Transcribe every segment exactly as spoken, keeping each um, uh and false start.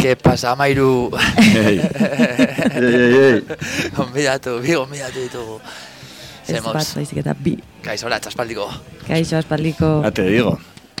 ¿Qué pasa, Amairu? Ei, ei, ei, ei. Gonbidatu, bi gonbidatu ditugu. Ez bat, baizik eta bi. Kaixo, hola, txaspaldiko. Kaixo, aspaldiko... Ya te digo.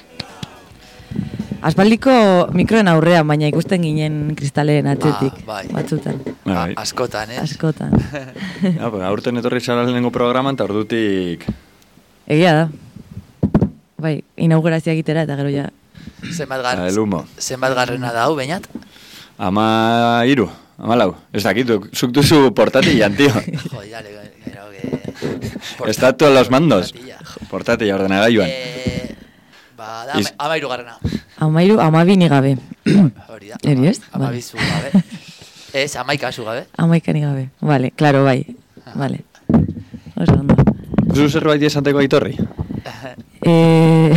Aspaldiko mikroen aurrean, baina ikusten ginen kristalen atzetik. Ah, bai. Batzutan. A, Bai. askotan, eh? Askotan. Ja, pues, aurten etorri zara lehenengo programan, eta ordutik... Egia da. Bai, inaugurazia egitera eta gero ja... Zenbat La del gar... humo. Zenbat garrena da hau, bainat? Ama iru, ama lau. Ez dakit, zuk duzu portatilan, tío. Joder, dale, creo que... Está todos los mandos. Portatilla. Portatila ordenagailuan. Eh... Ba, da, Is- amairu garrena. Amairu, amabini gabe. Hori da. Eri ez? Ama Vale. bizu gabe. Ez, amaika zu gabe. Amaikani gabe. Vale, claro, bai. Vale. Oso ondo. Zu zerbait esateko aitorri? Eh...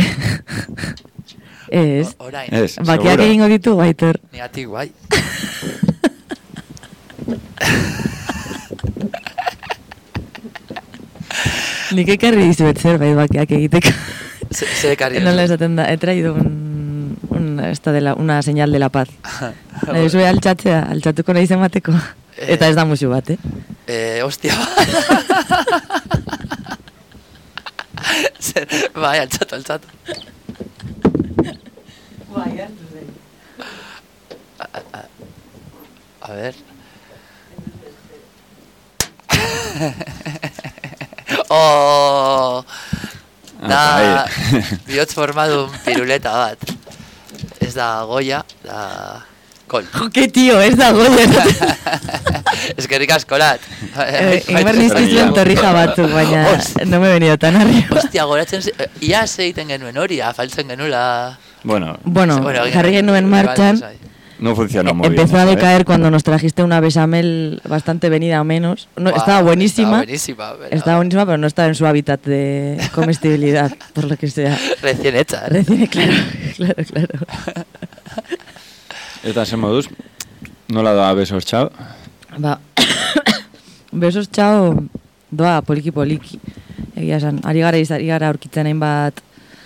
Ez. O- Orain. Ez, Bakiak seguro. egingo ditu, baitor. Negatik, bai. Nik ekarri dizuet zerbait bakiak egiteko. Ze- Ze ekarri Nola esaten da, he traído un, un, esta de la, una señal de la paz. Nahi zue altxatzea, altxatuko nahi zemateko. Eh. Eta ez da musu bat, eh? Eh, hostia. Zer, bai, altxatu, altxatu. Bai, hartu zen. A ver. Oh, da, Ah, bihotz formadun piruleta bat. Ez da goia, da kol. Jo, que tío, ez da goien. Eskerrik askolat. Egar nizkizuen torrija batzuk, baina no me he venido tan arriba. Hostia, goratzen, ze- iaz egiten genuen hori, afaltzen genula. Bueno, Bueno, Bueno, jarri genuen martxan. no funcionó muy bien. Empezó a eso, ¿eh? decaer cuando nos trajiste una bechamel bastante venida a menos. No, Buah, estaba buenísima. Estaba buenísima. Pero Estaba buenísima, pero no estaba en su hábitat de comestibilidad, por lo que sea. Recién hecha. ¿eh? Recién, claro, claro, claro. Eta zen moduz, nola doa besos, txau? Ba, besos txao doa poliki poliki. Egia esan, ari gara iz- ari gara aurkitzen hainbat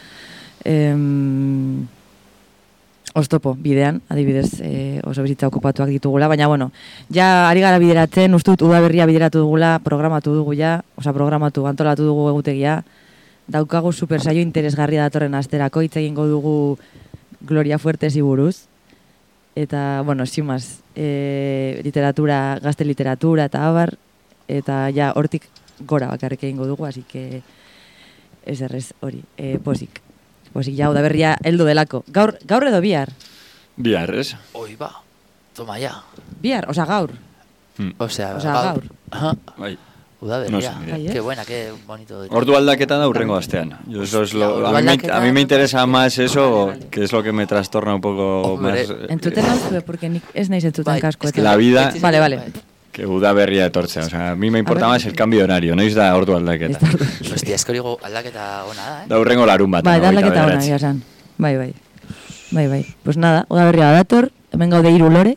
em, oztopo bidean, adibidez eh, oso bizitza okupatuak ditugula, baina bueno, ja ari gara bideratzen, uste dut udaberria bideratu dugula, programatu dugu ja, osea programatu, antolatu dugu egutegia, daukagu super saio interesgarria datorren asterako, hitz egingo dugu Gloria Fuertesi buruz, eta, bueno, simaz, e, literatura, gazte literatura eta abar, eta ja hortik gora bakarrik egingo dugu, así que ez errez hori, e, posik. Posik ja, udaberria heldu delako. Gaur, gaur edo bihar? Bihar, ez? Oi, ba, toma ya. Bihar, osea gaur. Hmm. Osea, Osea, gaur. Ajá, Bai. udaberria. No sé, Bai, eh? Qué buena, qué bonito. Ordu aldaketa da urrengo astean. Yo eso es lo, Hostia, a, mí me, ordua a mí me aldaketa- interesa más eso, Vale, vale. que es lo que me trastorna un poco Hombre, más. eh, Entzuten hau zue, porque nik ez naiz entzuten Bai, kasko. es que La vida- Vale, vale. que udaberria etortzea. O sea, a mí me importa A ver. más el cambio de horario, noiz da ordu aldaketa. Hostia, es que horigo aldaketa ona da, eh? Da urrengo larun bat. Bai, da hogeita aldaketa ona, bederatzi. egia esan. Bai, bai. Bai, bai. Pues nada, udaberria dator, hemen gaude hiru lore.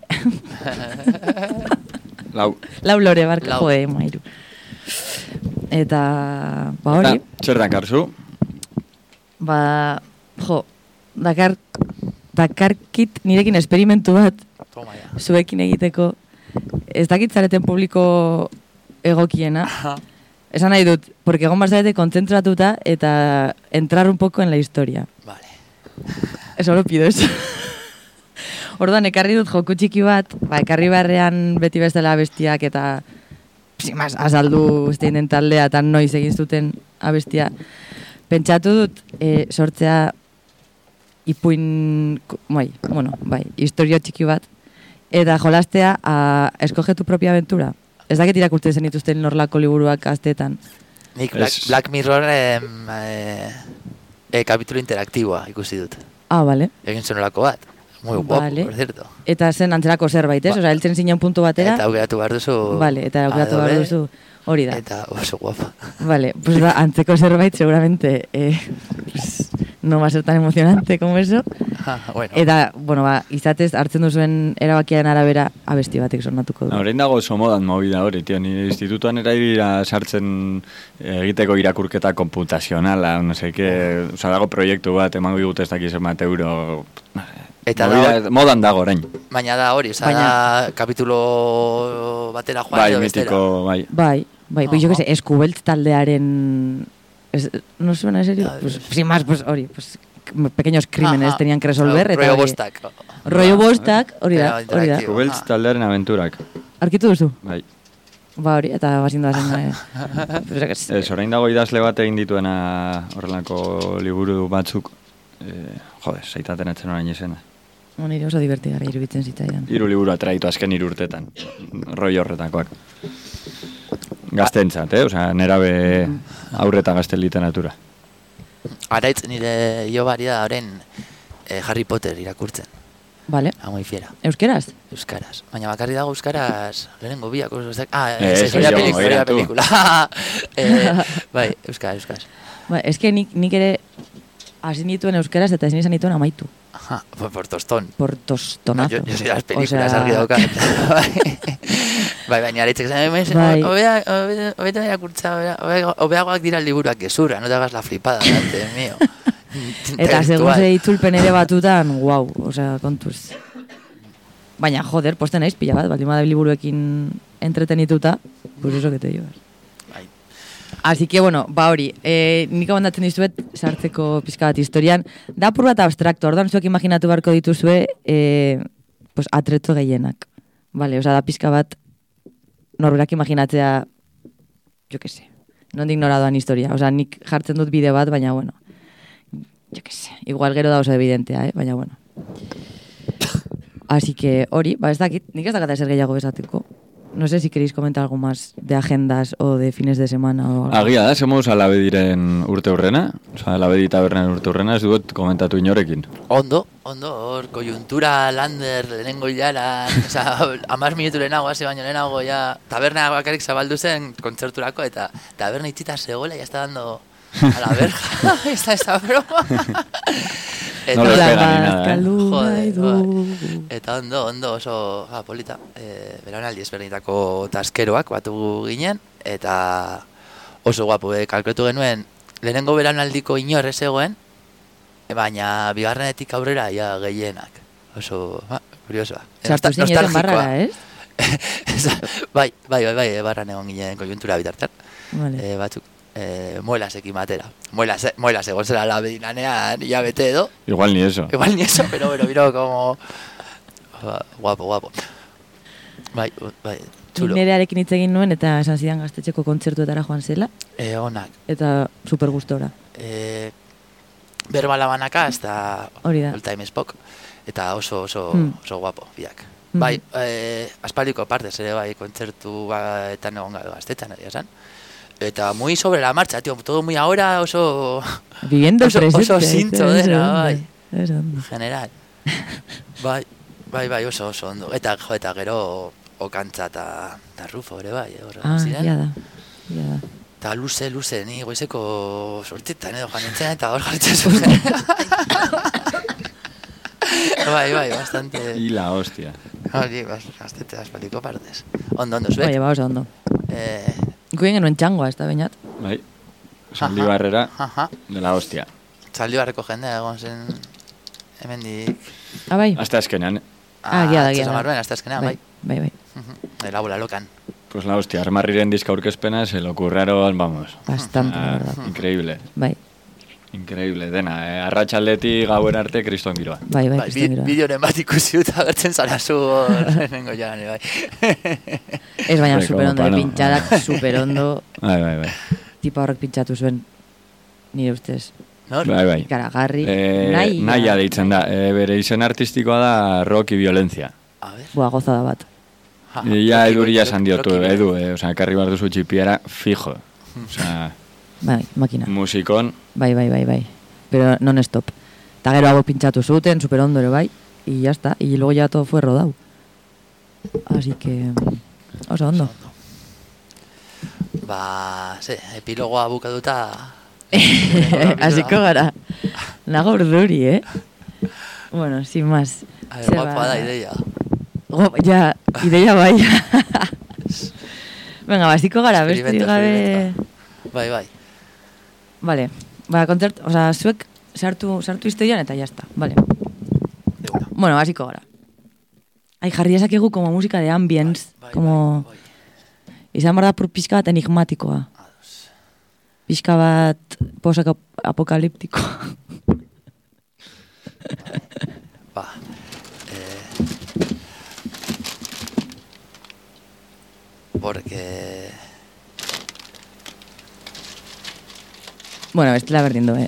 Lau. Lau lore barka, Lau. jode, mairu. Eta, ba Eta, hori, zer dakarzu? ba, jo, dakar, dakarkit nirekin esperimentu bat, Toma ya. zuekin egiteko, ez dakit zareten publiko egokiena, esan nahi dut, porque egon barzarete kontzentratuta eta entrar un poco en la historia. Vale. Solo pido eso. Orduan, ekarri dut joku txiki bat, ba, ekarri barrean beti bezala abestiak eta sin más, azaldu zeinen taldea eta noiz egin zuten abestia. Pentsatu dut e, sortzea ipuin, bai, bueno, bai, historio txiki bat, eta jolastea a Escoge tu propia aventura. Ez dakit irakurtzen zen dituzten norlako liburuak asteetan. Nik Black, Es- Black Mirror em, eh, eh, kapitulo interaktiboa ikusi dut. Ah, vale. Egin zenolako bat. Muy guapo, Vale. por cierto. Eta zen antzerako zerbait, ez? Ba- Osea, heltzen zinen puntu batera. Eta aukeratu behar duzu... Vale, eta aukeratu behar Adobe, duzu hori da. Eta oso guapa. Vale, pues da, antzeko zerbait seguramente eh, pues, no va a ser tan emocionante como eso. Ah, bueno. Eta, bueno, ba, izatez hartzen duzuen erabakiaren arabera abesti batek sonatuko du. Horrein dago oso modan movida hori, tio. Ni institutuan eraibira sartzen eh, egiteko irakurketa komputazionala, no sé, que, oza, dago proiektu bat, emango digute ez dakiz emat euro, Eta Movida, da, modan dago orain. baina da hori, oza, Baina- da kapitulo batera joan Bai, edo bestera. mitiko, bai. Bai, bai, pues yo que Aha. sé, Eskubelt taldearen... Es, ¿no suena en serio? Ah, Pues, sin más, pues, hori, pues, pequeños crímenes Ajá. tenían que resolver. eta Rollo hori- bostak. Rollo bostak, hori da, Era hori da. interaktibo. Kubeltz Ah. taldearen aventurak. Arkitu duzu? Bai. Ba hori, eta bazindu zen. Eh. Pues, yo que sé. Ez, orain dago idazle bat egin dituena horrelako liburu batzuk. Eh, jode, zaitaten etzen orain izena. Bueno, nire oso divertigarri iruditzen zitzaidan. Hiru liburu atraitu azken hiru urtetan. Roi horretakoak. Gaztentzat, eh? Osea, nerabe aurreta gazte literatura. Araitz nire jobari da orain eh, Harry Potter irakurtzen. Vale. Amoi fiera. Euskeraz? Euskaraz. Baina bakarri dago euskaraz lehenengo biak. Oso, ez dak- ah, Eh, ez, eso hori da jo, pelikula, hori da begira, tu. pelikula. eh, bai, euskaraz, euskaraz. Ba, eske nik, nik ere hasi nituen euskeraz eta ezin izan nituen amaitu. Aha, por, por tostón. Por tostonazo. Yo, yo soy de las películas, Osea, argi daukat. Bai, baina areitzek zan, Bai. hobetan irakurtza, hobeagoak dira liburuak gezurra, no te hagas la flipada, delante mío. Eta segun Intelectual. ze itzulpen ere batutan, guau, osea, kontuz. Baina, joder, posten naiz pila bat, baldin bada liburuekin entretenituta, pues eso que te llevas. Bai. Así que, bueno, ba hori, eh, nik abandatzen dizuet sartzeko pizka bat historian, da apur bat abstrakto, orduan zuek imaginatu beharko dituzue, eh, pues, atreto gehienak. Vale, osea, da pizka bat norberak imaginatzea, jo que se, nondik nora doan historia. Osea, nik jartzen dut bide bat, baina, bueno, jo que se, igual gero da oso evidentea, eh? Baina, bueno. Así que, hori, ba, ez dakit, nik ez dakat ezer gehiago besateko. No sé si queréis comentar algo más de agendas o de fines de semana o algo. Agia da, zemuz alabediren urte hurrena, oza, alabedi tabernen urte hurrena, ez dugut komentatu inorekin. Ondo, ondo, hor, koiuntura, lander, lehenengo hilaran, oza, amaz minutu lehenago, hasi baino lehenago, ja, taberna bakarrik zabaldu zen kontzerturako, eta taberna itxita zegoela, ya está dando a la verja, esta esa broma. Eta, No les Lan pega ni bat nada, eh? galdu nahi Joder, dugu. eta ondo, ondo, oso ja, polita. E, belaunaldi ezberdinetako taskeroak batu ginen, eta oso guapo, e, kalkuletu genuen, lehenengo belaunaldiko inor ez zegoen, baina bigarrenetik aurrera ja gehienak. Oso, ba, kuriosoa. E, Sartu nosta- zineten nostalgikoa. barrara, ez? bai, bai, bai, bai, barran egon ginen konjuntura bitartean. Vale. E, batzuk, e, muelasekin batera. Muelas, muelas egon zela la bedinanean, ya bete edo. Igual ni eso. Igual ni eso, pero bueno, mira como... Guapo, guapo. Bai, bai, txulo. Nerearekin hitz egin nuen eta esan zidan gaztetxeko kontzertuetara joan zela, E, onak. eta super gustora. E, berbala banaka, hasta Hori da. All Time Spock. Eta oso, oso, Hmm. oso guapo, biak. Hmm. Bai, e, aspaldiko partez ere bai, kontzertu baetan egon gabe gaztetan, egia esan. Eta muy sobre la marcha, tío, todo muy ahora, oso... Viviendo el Oso- presente. oso zintzo ez dena, ondo, bai. ez ondo. general. Bai, bai, bai, oso, oso ondo. Eta, jo, eta gero okantza eta ta Rufo ere bai, hor Ah, ziren. ia da, ia da. Eta luze, luze, ni goizeko sortzetan edo joan nintzen, eta hor jartzen zuen. Bai, bai, bastante... Y la hostia. Hori, bastante aspaldiko partez. Ondo, ondo, zuek. Bai, ba, oso ondo. Eh, Guien genuen txangoa, ez da bainat. Bai. Zaldibarrera aha, de la hostia. Zaldibarreko jendea egon zen hemendik... Ah, bai. Hasta azkenean, Ah, gia da, gia da. Txosamarbuen, hasta azkenean, bai. Bai, bai. De la bola lokan. pues la hostia, Armarriren disca aurkezpena se lo curraron, vamos. Bastante, la Ah, verdad. increíble, Bai, increíble, dena. Eh? Arratxaldetik gauen arte kriston giroa. bai, bai, Bai, bi- kriston giroa. bideoren bat ikusi dut agertzen zara zu hor lehenengo jalan, bai. Ez baina Bai, super ondo, como pa' no. pintxadak super ondo. Bai, bai, bai. Tipa horrek pintxatu zuen, nire ustez. Nor? Bai, bai. Garagarri, Eh, nahi. Naia deitzen da. Eh, bere izen artistikoa da rock y violencia. A ver. Boa, gozada bat. Ja, Ia Rocky eduri Boy, esan diotu, Rocky Boy. edu, eh? Osea, ekarri behar duzu txipiara fijo. Osea, Bai, makina. musikon, Bai, bai, bai, bai. Pero non stop. Eta gero hau pintxatu zuten, super ondo ere bai. Y ya está. Y luego ya todo fue rodado. Así que... Oso ondo. Ba, ze, epilogoa bukatuta... Hasiko gara. Nago urduri, eh? Bueno, sin más. A ver, Ze guapoa ba- da ideia. Guapa, ja, ideia bai. Venga, basiko gara, beste Experimento, gabe... experimento. Bai, bai. Vale, ba, kontzert, o sea, zuek sartu, sartu historian eta jazta, vale. bueno. Bueno, hasiko gara. Ai, jarri esakegu como musika de ambience, Bai, bai, como... bai, bai. Izan behar da pur pixka bat enigmatikoa. Ados. Pixka bat post-apokaliptikoa. Ba, eh... Porque... Bueno, bestela berdin du, eh?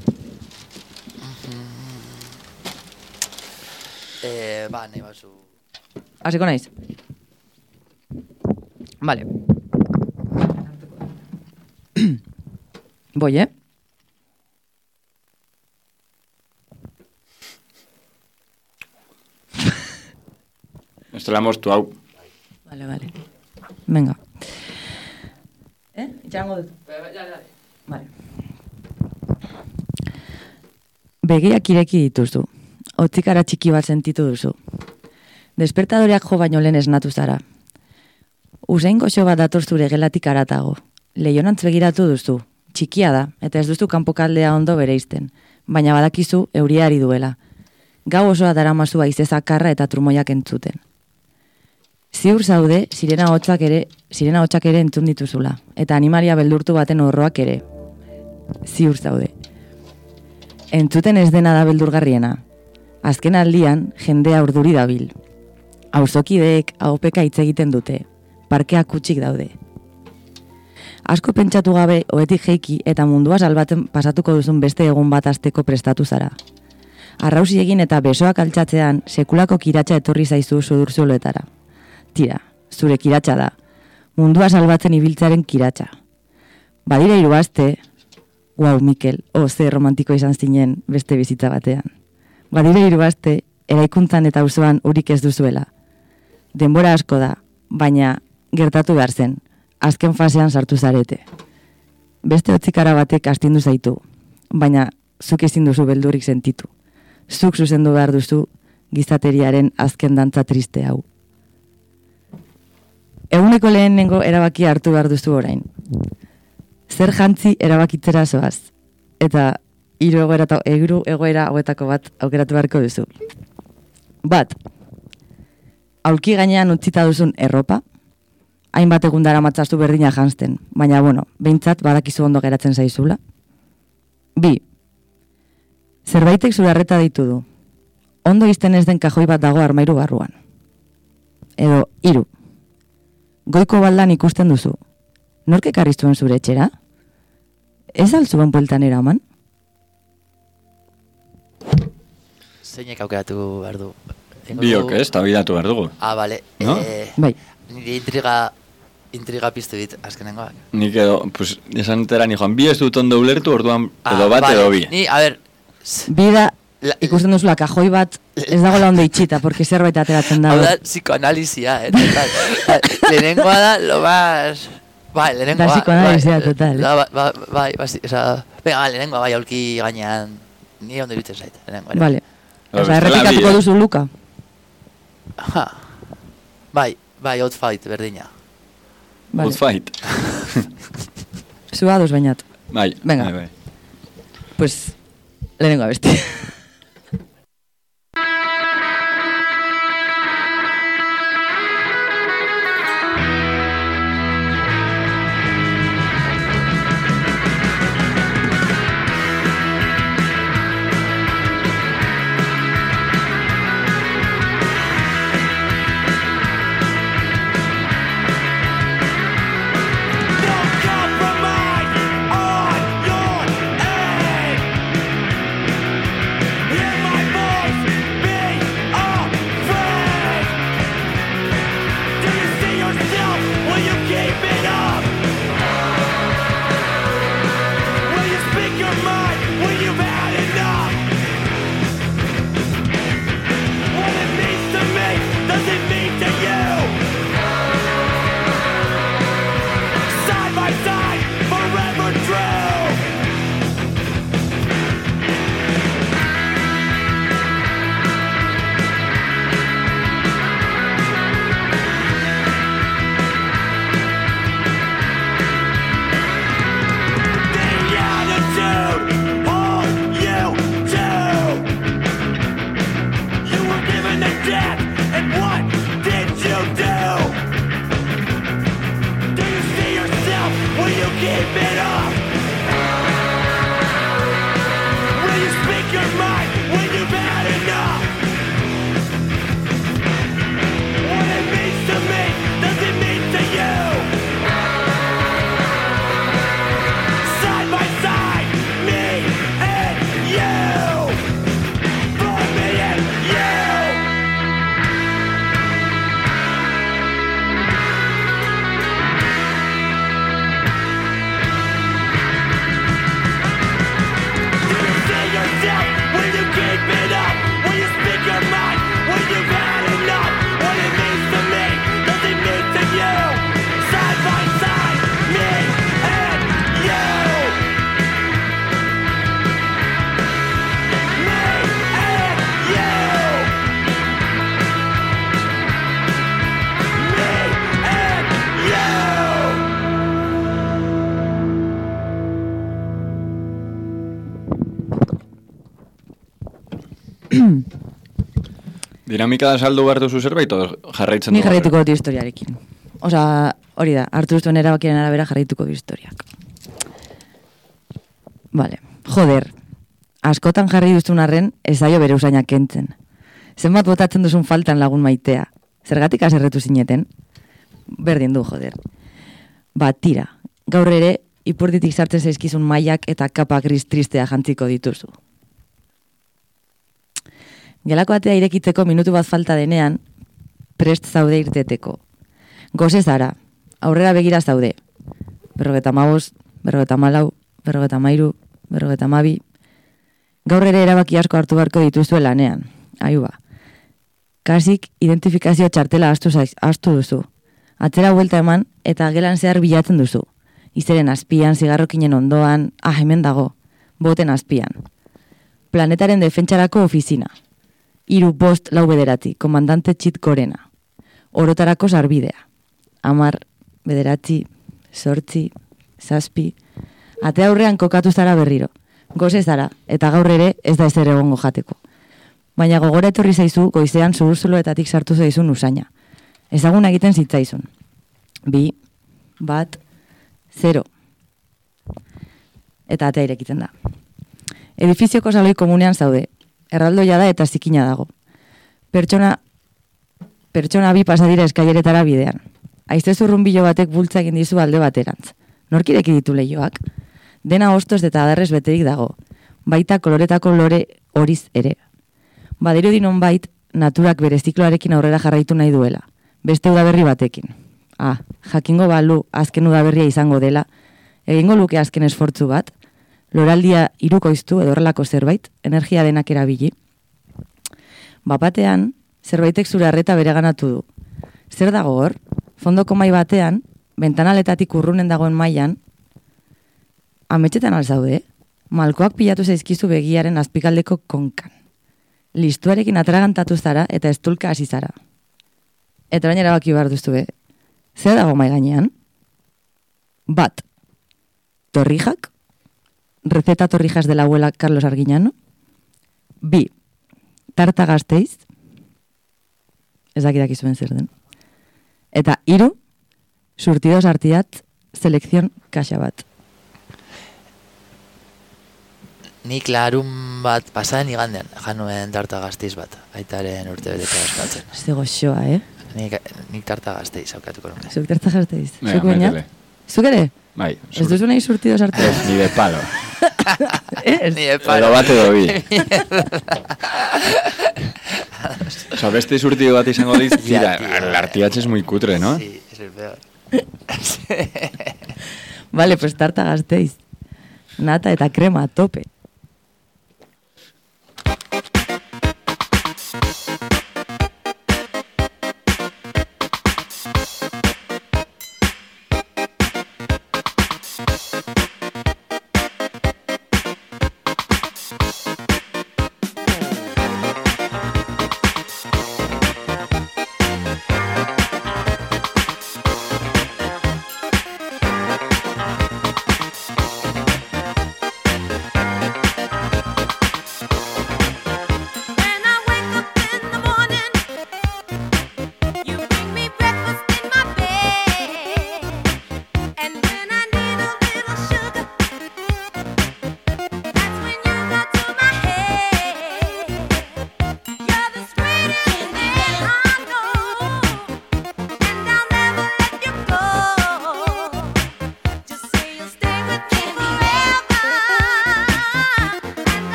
Eh, ba, nahi batzu... Hasiko naiz? Vale. Voy, eh? Esto la hemos tu hau. Vale, vale. Venga. Eh? Itxarango dut. Vale. Begiak ireki dituzu. Otzikara txiki bat sentitu duzu. Despertadoreak jo baino lehen esnatu zara. Usain goxo bat dator zure gelatik aratago. Leionantz begiratu duzu. Txikia da, eta ez duzu kanpokaldea ondo bereizten. Baina badakizu euriari duela. Gau osoa daramazu haize zakarra eta trumoiak entzuten. Ziur zaude, sirena hotsak ere, sirena hotsak ere entzun dituzula. Eta animalia beldurtu baten horroak ere. Ziur zaude. Entzuten ez dena da beldurgarriena. Azken aldian, jendea urduri dabil. Auzokideek ahopeka hitz egiten dute. Parkeak kutsik daude. Asko pentsatu gabe, oetik jeiki eta mundua salbatzen pasatuko duzun beste egun bat asteko prestatu zara. Arrausi egin eta besoak altxatzean, sekulako kiratxa etorri zaizu sudurzuloetara. Tira, zure kiratxa da. Mundua salbatzen ibiltzaren kiratxa. Badira hiru aste, Wow, Mikel, oh, ze romantiko izan zinen beste bizitza batean. Badire hiru aste, eraikuntzan eta auzoan urik ez duzuela. Denbora asko da, baina gertatu behar zen, azken fasean sartu zarete. Beste otzikara batek astindu zaitu, baina zuk ezin duzu beldurrik sentitu. Zuk zuzendu behar duzu gizateriaren azken dantza triste hau. Eguneko lehenengo erabakia hartu behar duzu orain. Zer jantzi erabakitzera zoaz. Eta hiru egoera, hiru egoera hauetako bat aukeratu beharko duzu. Bat, aulki gainean utzita duzun erropa, hainbat egun dara matzazu berdina janzten, baina bueno, behintzat badakizu ondo geratzen zaizula. Bi, zerbaitek zure arreta ditu du. Ondo izten ez den kajoi bat dago armairu barruan. Edo, hiru, goiko baldan ikusten duzu. Nork ekarri zuen zure etxera? Ez altzuen bueltan eraman? Zeinek aukeratu behar du? Biok ez, eta bidatu behar dugu. Ah, bale. No? Eh, Bai. nire intriga, intriga piztu dit, azkenengoak. Nik edo, pues, esan entera ni joan, bi ez dut ondo ulertu, orduan Ah, edo bat vale. edo bi. Ni, a ver... s- Bida, La- ikusten duzula, kajoi bat ez dagoela ondo itxita, porque zerbait ateratzen Hau dago. da, psikoanalizia, eh, total. Lehenengoa da, lo más... Bai, lehenengoa. Da psikoanalizia, bai, total, eh. Da, ba- ba- bai, bai, oza... Venga, bai, lehenengoa, bai, aulki gainean... Ni ondo irutzen zait, lehenengoa. ere. Vale. Edo Osa, bestela errepikatuko bi, eh? duzu Luka. Ha. Bai, bai, outfight, berdina. Vale. Good fight. Zua dos bainat. Bai, Venga. bai, bai. Pues, lehenengo abesti. Compromise on your aim. Dinamika da saldu behar duzu zerbait, o jarraitzen Ni dugu? jarraituko dut historiarekin. Osa, hori da, hartu duzuen erabakiaren arabera jarraituko du historiak. Vale, joder, askotan jarri duzun arren ez zaio bere usaina kentzen. Zenbat botatzen duzun faltan lagun maitea. Zergatik aserretu zineten? Berdin du, joder. Ba, tira, gaur ere, ipurditik sartzen zaizkizun mailak eta kapa gris tristea jantziko dituzu. Gelako atea irekitzeko minutu bat falta denean, prest zaude irteteko. Goze zara, aurrera begira zaude. Berrogeta mabost, berrogeta malau, berrogeta mairu, berrogeta mabi. Gaur ere erabaki asko hartu beharko dituzue lanean. Aiuba. Kasik identifikazio txartela astu, zaiz, astu duzu. Atzera buelta eman eta gelan zehar bilatzen duzu. Izeren azpian, zigarrokinen ondoan, ah, hemen dago, boten azpian. Planetaren defentsarako ofizina. Hiru bost lau bederatzi, komandante txit gorena. Orotarako sarbidea. Amar, bederatzi, sortzi, zazpi. Ate aurrean kokatu zara berriro. Goze zara, eta gaur ere ez da ezer egongo jateko. Baina gogora etorri zaizu goizean zuhurzuloetatik sartu zaizun usaina. Ezaguna egiten zitzaizun. Bi, bat, zero. Eta atea irekitzen da. Edifizioko saloi komunean zaude. Erraldoia da eta zikina dago. Pertsona, pertsona bi pasadira eskaileretara bidean. Aizte zurrunbilo batek bultza egin dizu alde baterantz. Norkireki ditu lehioak? Dena ostos eta adarrez beterik dago. Baita koloretako lore horiz ere. Badiru dinon bait, naturak bere zikloarekin aurrera jarraitu nahi duela. Beste udaberri batekin. Ah, jakingo balu azken udaberria izango dela. Egingo luke azken esfortzu bat. Loraldia hirukoiztu edo horrelako zerbait, energia denak erabili. Bapatean, zerbaitek zure arreta bereganatu du. Zer dago hor? Fondoko mai batean, bentanaletatik urrunen dagoen mailan, ametxetan alzaude, malkoak pilatu zaizkizu begiaren azpikaldeko konkan. Listuarekin atragantatu zara eta estulka hasi zara. Eta baina erabaki behar duztu be. Zer dago mai gainean? Bat. Torrijak? Receta torrijas de la abuela Carlos Arguiñano. Bi. Tarta Gasteiz. Ez dakidak izuen zer den. Eta hiru. Surtidos artiat, selekzion kaxa bat. Nik larun bat pasaden igandean, januen tarta Gasteiz bat, aitaren urte beteko eskatzen. Ze goxoa, eh? Nik, nik tarta Gasteiz aukatuko nuke. Zuk tarta Gasteiz? Bai, Zuk baina? metele. Zuk ere? Bai. Ez duzu nahi surtidos artiat? Ez, ni de palo. Ez? Ni de Edo palo. bat edo bi. Osa, beste surtido bat izango diz, tira, Ya, tío. el artiatxe es muy cutre, ¿no? Sí, es el peor. Vale, pues tarta Gasteiz. Nata eta krema a tope.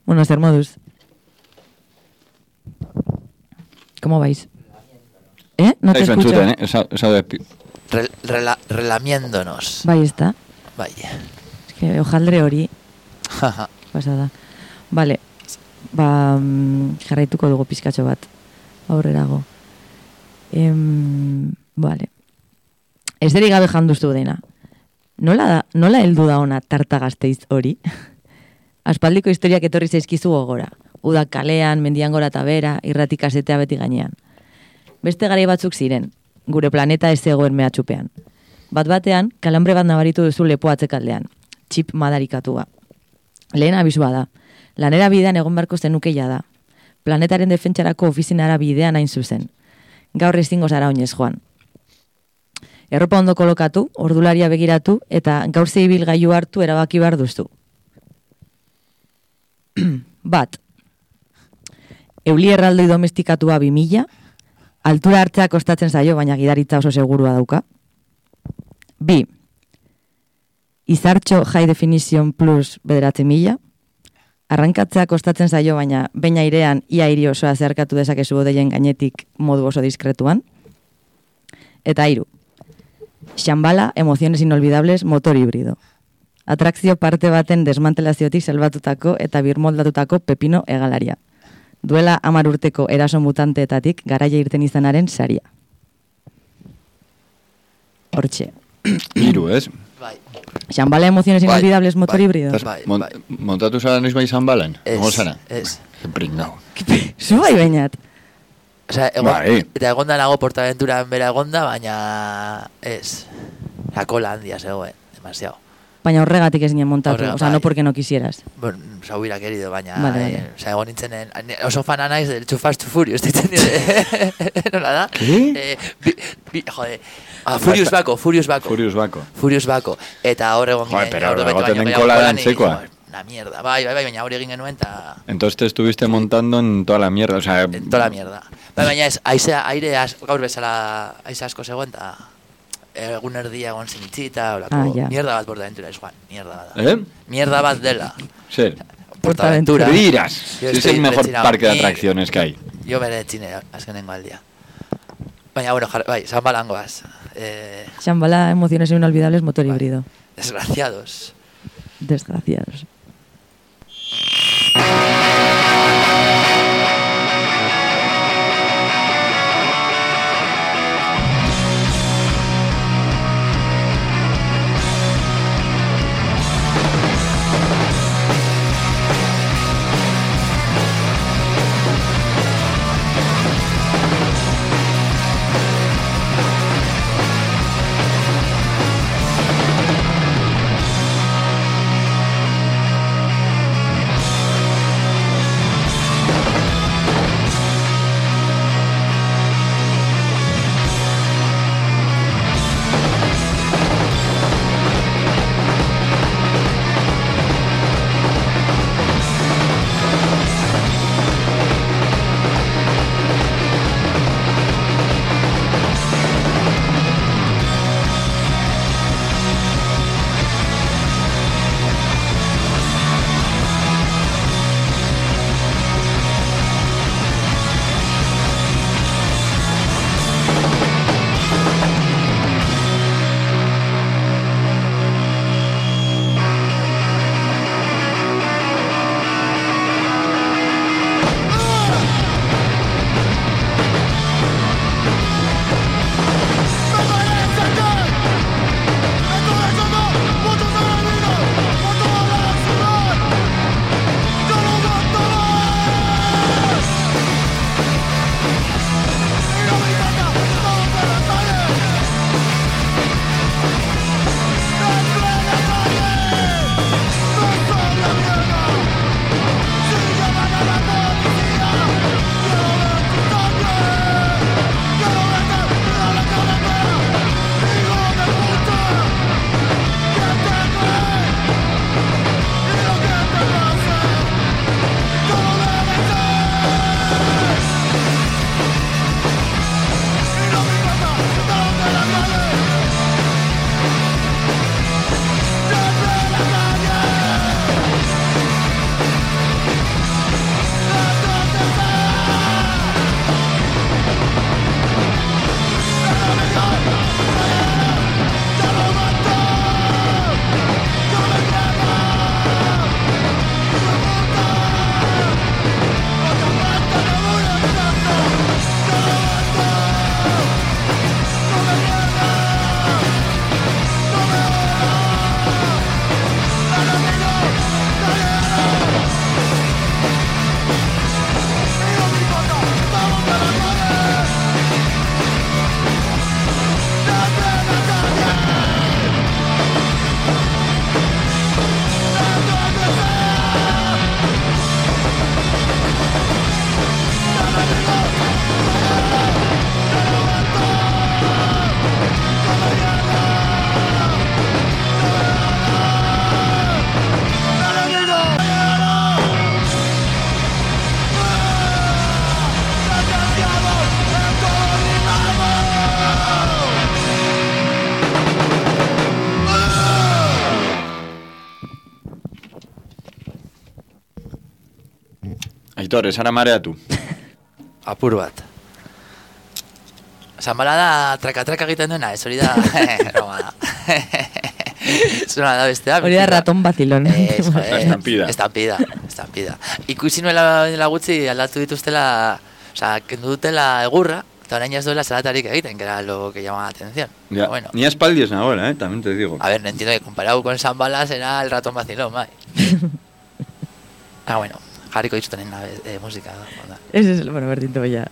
Bueno, zer moduz. ¿Cómo vais? ¿Eh? No te Estáis escucho. entzuten, eh? Esa, esa de... Re, rela, relamiéndonos. Bai, ez da. Bai. Es que ojaldre hori Jaja. pasada. Vale. Ba, mm, jarraituko dugu pizkatxo bat. Aurrerago. Em, vale. Ez deri gabe janduztu dena. Nola, da, nola heldu da ona tarta gazteiz hori? Aspaldiko historiak etorri zaizkizu gogora. Udak kalean, mendian gora eta bera, irratik kasetea beti gainean. Beste garai batzuk ziren, gure planeta ez zegoen mehatxupean. Bat batean, kalambre bat nabaritu duzu lepo atzekaldean, txip madarikatua. Lehen abisua da, lanera bidean egon barko zenukeia da. Planetaren defentsarako ofizinara bidean hain zuzen. Gaur ezingo zara oinez joan. Erropa ondo kolokatu, ordularia begiratu, eta gaur zeibil gailu hartu erabaki behar duztu. Bat. Euli erraldoi domestikatua bi mila, altura hartzea kostatzen zaio, baina gidaritza oso segurua dauka. Bi. Izartxo High Definition Plus bederatzi mila, arrankatzea kostatzen zaio, baina baina airean ia hiri osoa zeharkatu dezakezu bodeien gainetik modu oso diskretuan. Eta hiru. Xambala, emociones inolvidables, motor hibrido. Atrakzio parte baten desmantelaziotik salbatutako eta birmoldatutako pepino egalaria. Duela hamar urteko eraso mutanteetatik garaia irten izanaren saria. Hortxe. Hiru, ez? Bai. Xambala, emociones Bai, inolvidables, motor bai. hibrido. Bai, Mon, bai. Montatu zara noiz bai izan balen? Ez, Gongo zara? ez. Que pringau. Zu bai bainat. Osea, egon, Bai. eta egonda nago Portaventuran bera egonda, baina ez. La cola handia zegoen, demasiado. Baina horregatik ez ginen montatu, Horrega- o sea, no bai. porque no quisieras. Bueno, se hubiera querido, baina, Vale, eh, vale. osea, egon nintzenen, oso fana naiz del Too Fast to Furious, ditzen dire, nola da? Ke? Eh, bi, bi, jode, ah, Furious bako, Furious bako. Furious bako. Furious bako. Eta hor egon Joder, ginen, pero ordubete egoten baino den gehiago kola kolan, dantzekoa. y, joder, una mierda, bai, bai, bai, baina hori egin genuen, eta Entonces te estuviste montando en toda la mierda, o sea... en toda la mierda. Bai, baina ez, aizea, aire az, gaur bezala aize asko zegoen, eta egun erdia egon zintzita, olako, Ah, ja. mierda bat Portaventura, ez Juan, mierda bat da. ¿Eh? Mierda bat dela. Ser. Portaventura. ¿Qué dirás? Yo Si es estoy el mejor retirado. parque de Ni- atracciones que hay. Jo bere txine azkenengo aldia. Baina, bueno, jar, bai, San Balangoaz. Eh, Xambala, emociones inolvidables, motor Bai. híbrido. desgraciados. Desgraciados. Aitor, esara mareatu. Apur bat. Zambala da traka-traka egiten duena, ez hori da... Roma da. Zona da bestea. Hori da raton bazilon. Ez, joder. Estampida. Estampida, estampida. Ikusi nuela dela gutxi aldatu dituztela, oza, kendu dutela egurra, eta orain ez duela zelatarik egiten, que era lo que llama la atención. Ya, Bueno. ni aspaldi es nagoela, eh, también te digo. A ver, no entiendo que comparado con Zambala será el ratón vacilón, bai. Ah, bueno, jarriko dituten eh, musika. Onda. Ez ez, bueno, berdinto ya.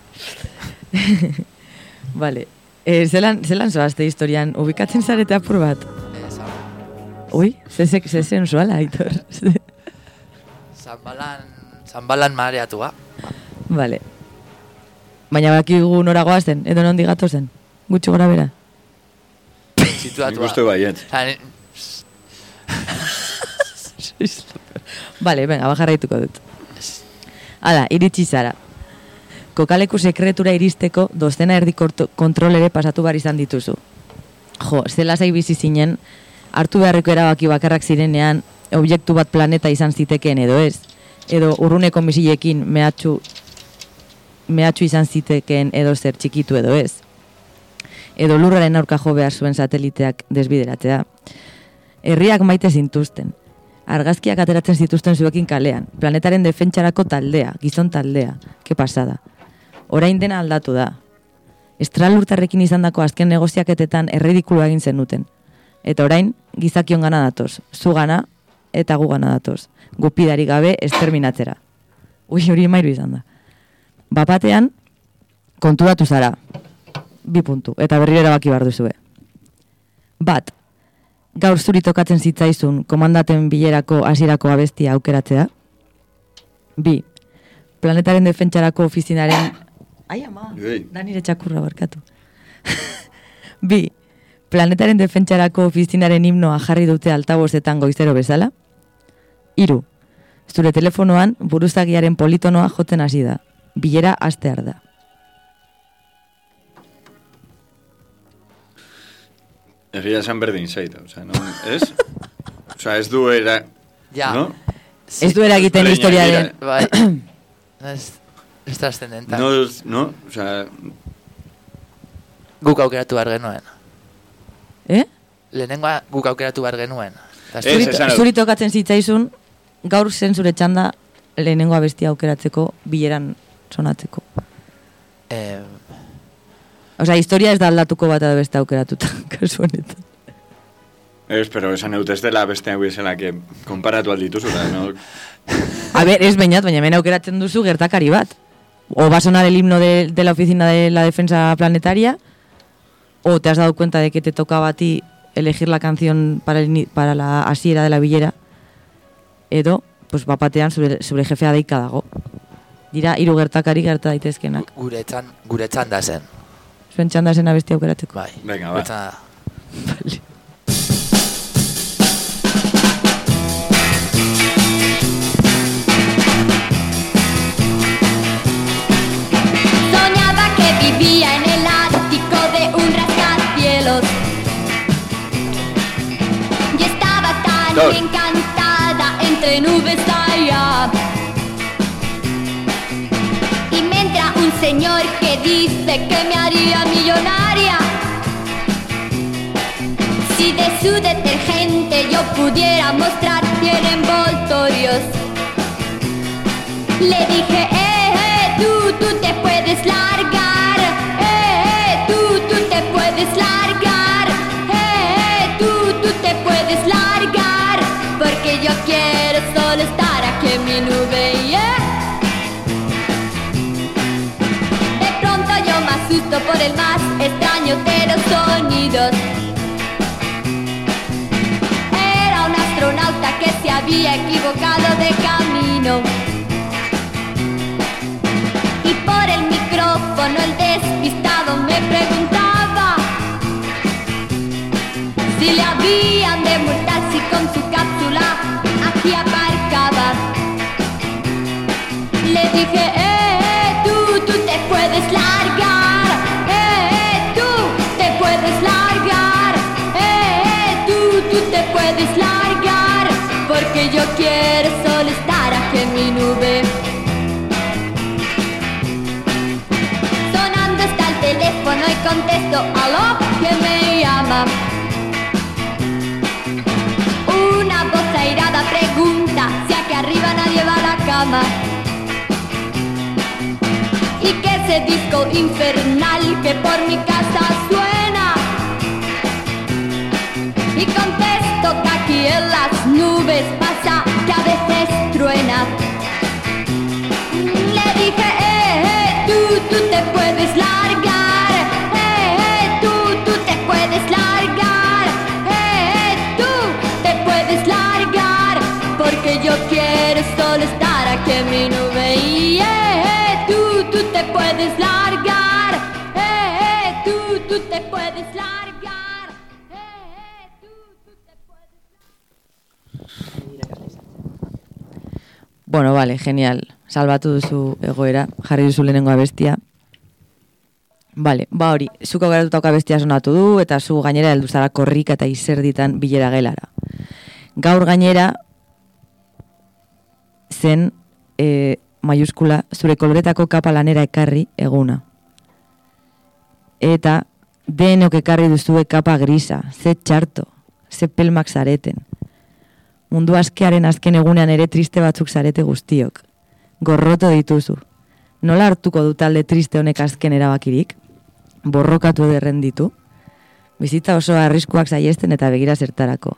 Vale. Eh, zelan, zelan zoazte historian, ubikatzen zarete apur bat? Eh, Zam- Ui, zezek, zezen zuala, Aitor. Zambalan, Zambalan mareatua. Vale. Baina bakigu nora goazen, edo nondi gatozen? Gutxi gora bera. Nik Situatua. uste baiet. Oza, ni- Vale, venga, bajarraituko dut. Hala, iritsi zara. Kokaleku sekretura iristeko dozena erdi korto- kontrolere pasatu bar izan dituzu. Jo, zela zai bizi zinen, hartu beharreko erabaki bakarrak zirenean, objektu bat planeta izan zitekeen edo ez, edo urruneko misilekin mehatxu, mehatxu izan zitekeen edo zer txikitu edo ez, edo lurraren aurka jo behar zuen sateliteak desbideratzea. Herriak maite zintuzten. Argazkiak ateratzen zituzten zuekin kalean. Planetaren defentsarako taldea, gizon taldea. Ke pasada. Orain dena aldatu da. Estralurtarrekin izandako azken negoziaketetan erridikulu egin zenuten. Eta orain, gizakion gana datoz. Zu gana eta gu gana datoz. Gupidari gabe esterminatzera. Ui, hori emairu izan da. Bapatean, konturatu zara. Bi puntu. Eta berriro erabaki behar duzue. Bat, gaur zuri tokatzen zitzaizun komandaten bilerako hasierako abestia aukeratzea. Bi, planetaren defentsarako ofizinaren... Ai, ama, Ei. da nire txakurra barkatu. Bi, planetaren defentsarako ofizinaren himnoa jarri dute altabozetan goizero bezala. Hiru, zure telefonoan buruzagiaren politonoa jotzen hasi da. Bilera hastear da. Egia esan berdin zaita, o sea, no, ez? O sea, ez du era... Ja. No? Sí. Ez duera egiten Leña, historiaren... Bai. Ez, ez trascendental. No, no, o sea, Guk aukeratu behar genuen. Eh? Lehenengoa guk aukeratu behar genuen. Eta Ez, Zuri, esan dut. zuri tokatzen zitzaizun, gaur zen zure txanda lehenengo abestia aukeratzeko, bileran sonatzeko. Eh, Osea, historia ez da aldatuko bat edo beste aukeratuta, kasu honetan. ez, pero esan dut ez dela beste hau izela que komparatu aldituzu, da, no? A ver, ez bainat, baina hemen aukeratzen duzu gertakari bat. O va a sonar el himno de, de la oficina de la defensa planetaria, o te has dado cuenta de que te tocaba a ti elegir la canción para, el, ini- para la hasiera de la bilera, edo, pues bapatean zure, zure jefea deika dago. Dira, hiru gertakari gerta daitezkenak. gure txan, gure txanda zen. Zuen txanda zen abestia aukeratzeko. Bai. Venga, Gure va. txanda. Vale. Soñaba que vivía en el ático de un rascacielos y estaba tan Dos. encantada entre nubes allá. Y me entra un señor que dice que me haría millonaria si de su detergente yo pudiera mostrar cien envoltorios. Le dije, eh, eh, tú, tú te puedes largar, eh, eh, tú, tú te puedes largar, eh, eh, tú, tú te puedes largar, porque yo quiero solo estar aquí en mi nube, yeah. De pronto yo me asusto por el más extraño de los sonidos. Era un astronauta que se había equivocado de camino. Y por el micrófono el despistado me preguntaba si le habían de multar si con su cápsula aquí aparcaba. Le dije, eh, eh, tú, tú te puedes largar, eh, eh, tú te puedes largar, eh, eh, tú, tú te puedes largar, porque yo quiero solo estar aquí en mi nube. contesto a lo que me llama. Una voz airada pregunta si aquí arriba nadie va a la cama. Y que ese disco infernal que por mi casa suena. Y contesto que aquí en las nubes pasa que a veces truena. Le dije, eh, eh, tú, tú te puedes largar. Eh, eh, tú, tú te puedes largar. Eh, eh, tú te puedes largar. Porque yo quiero solo estar aquí en mi nube. Y eh, eh, tú, tú te puedes largar. Eh, eh, tú, tú te puedes largar. Eh, eh, tú, tú te puedes largar. Bueno, vale, genial. Salbatu duzu egoera, jarri duzu lehenengo abestia. Vale, ba hori, zuko geratutako abestia sonatu du, eta zu gainera heldu zara korrika eta izerditan bilera gelara. Gaur gainera, zen, e, maiuskula, zure koloretako kapa lanera ekarri eguna. Eta, denok ekarri duzue kapa grisa, ze txarto, ze pelmak zareten. Mundu askearen azken egunean ere triste batzuk zarete guztiok. Gorroto dituzu. Nola hartuko du talde triste honek azken erabakirik? Borrokatu ederren ditu. Bizitza oso arriskuak saiesten eta begira zertarako.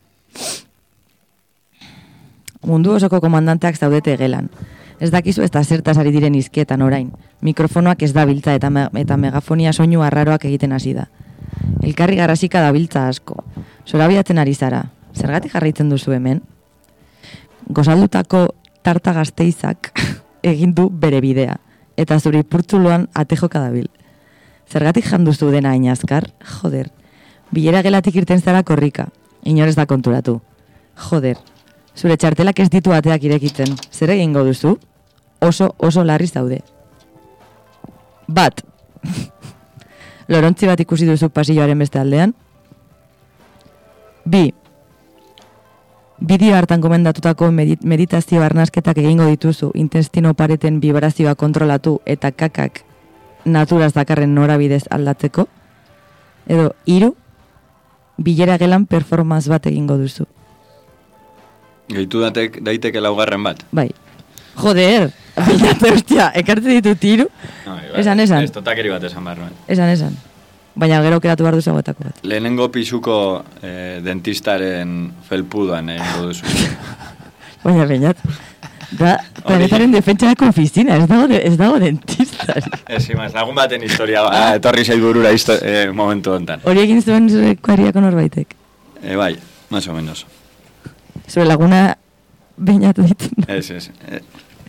Mundu osoko komandanteak zaudete gelan. Ez dakizu ez da zertaz ari diren izketan orain. Mikrofonoak ez dabiltza eta, me eta megafonia soinu arraroak egiten hasi da. Elkarri garrasika dabiltza asko. Zorabiatzen ari zara. Zergatik jarraitzen duzu hemen? Gozaldutako tarta gazteizak egin du bere bidea, eta zure ipurtzuloan atejoka dabil. Zergatik janduzu dena hain azkar? Joder, bilera gelatik irten zara korrika, inorez da konturatu. Joder, zure txartelak ez ditu ateak irekitzen, zer egingo duzu? Oso, oso larri zaude. Bat, lorontzi bat ikusi duzu pasilloaren beste aldean. Bi, bideo hartan gomendatutako meditazio arnasketak egingo dituzu intestino pareten vibrazioa kontrolatu eta kakak naturaz dakarren norabidez aldatzeko. Edo, hiru, bilera gelan performance bat egingo duzu. Gehitu datek, daiteke laugarren bat. Bai. Joder, bilatu hostia, ekartzen ditut hiru. No, esan, esan. Ez totakeri bat esan behar nuen. Esan, esan. Baina gero keratu behar duzu agotako bat. Lehenengo pisuko eh, dentistaren felpuduan egingo duzu. Baina bainat. Da, planetaren defentsako oficina, ez dago, ez dago dentistari. Ez, imaz, lagun baten historia, ah, etorri zait burura eh, momentu honetan. Hori egin zuen zure kuariako norbaitek? Eh, bai, más o menos. Zure laguna bainatu ditu. Ez, ez. Eh.